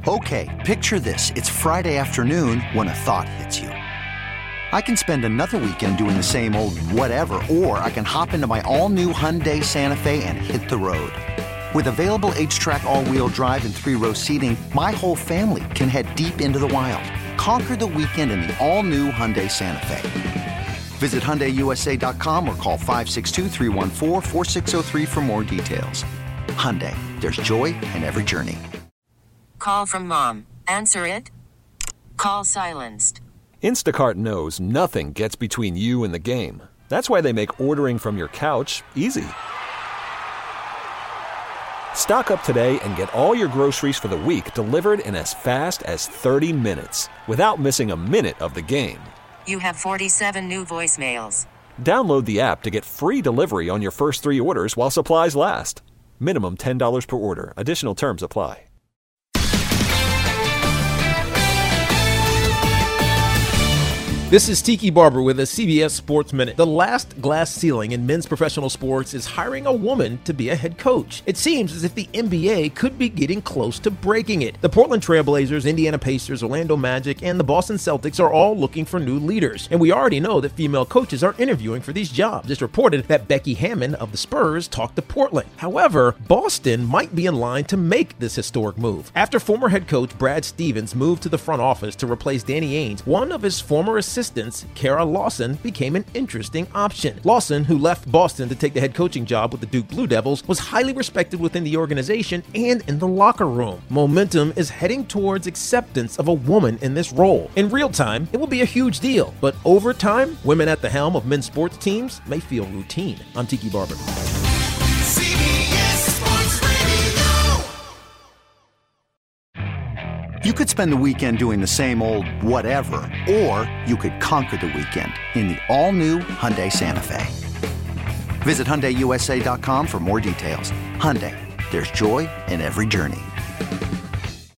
Okay, picture this. It's Friday afternoon when a thought hits you. I can spend another weekend doing the same old whatever, or I can hop into my all-new Hyundai Santa Fe and hit the road. With available H-Track all-wheel drive and 3-row seating, my whole family can head deep into the wild. Conquer the weekend in the all-new Hyundai Santa Fe. Visit HyundaiUSA.com or call 562-314-4603 for more details. Hyundai, there's joy in every journey. Call from mom. Answer it. Call silenced. Instacart knows nothing gets between you and the game. That's why they make ordering from your couch easy. Stock up today and get all your groceries for the week delivered in as fast as 30 minutes without missing a minute of the game. You have 47 new voicemails. Download the app to get free delivery on your first 3 orders while supplies last. Minimum $10 per order. Additional terms apply. This is Tiki Barber with a CBS Sports Minute. The last glass ceiling in men's professional sports is hiring a woman to be a head coach. It seems as if the NBA could be getting close to breaking it. The Portland Trail Blazers, Indiana Pacers, Orlando Magic, and the Boston Celtics are all looking for new leaders. And we already know that female coaches are interviewing for these jobs. It's reported that Becky Hammon of the Spurs talked to Portland. However, Boston might be in line to make this historic move. After former head coach Brad Stevens moved to the front office to replace Danny Ainge, one of his former assistants, Kara Lawson, became an interesting option. Lawson, who left Boston to take the head coaching job with the Duke Blue Devils, was highly respected within the organization and in the locker room. Momentum is heading towards acceptance of a woman in this role. In real time, it will be a huge deal, but over time, women at the helm of men's sports teams may feel routine. I'm Tiki Barber. You could spend the weekend doing the same old whatever, or you could conquer the weekend in the all-new Hyundai Santa Fe. Visit HyundaiUSA.com for more details. Hyundai, there's joy in every journey.